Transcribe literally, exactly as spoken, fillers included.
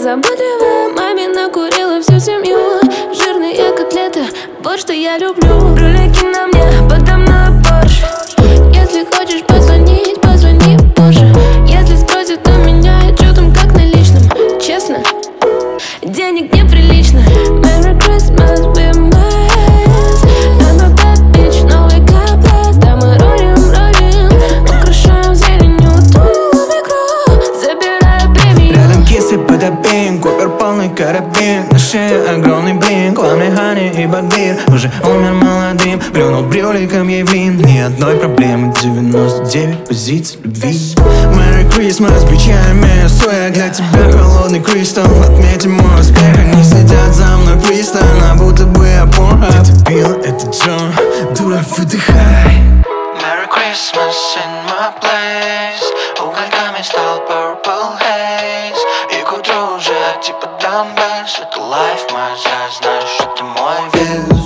заботливая, маме накурила всю семью. Жирные котлеты, вот что я люблю. Ролики на мне, подо мной Порш. Если хочешь позвонить, позвони позже. Если спросят у меня, чё там как на личном. Честно, денег неприлично. Merry Christmas, we my ass. I'm a bad bitch, no wake up last. Да мы ролим, ролим, украшаем зеленью тулуп микро, забирая премию. Рядом кисы подобин, купер полный карабин. На шее огромный блин, Ламли, Хани и Багир. Уже умер молодым, плюнул брюликом ей в лин. Ни одной проблемы, девяносто девять позиций любви. Merry Christmas, печальный свек. Для тебя холодный кристалл, отметим мой успех. Они следят за мной пристально, будто бы я порно. Ты пила, это Джон, дура, выдыхай. Merry Christmas in my place. Угольками стал purple haze. И к утру уже типа done best. Это life, моя, знаешь, что ты мой вес.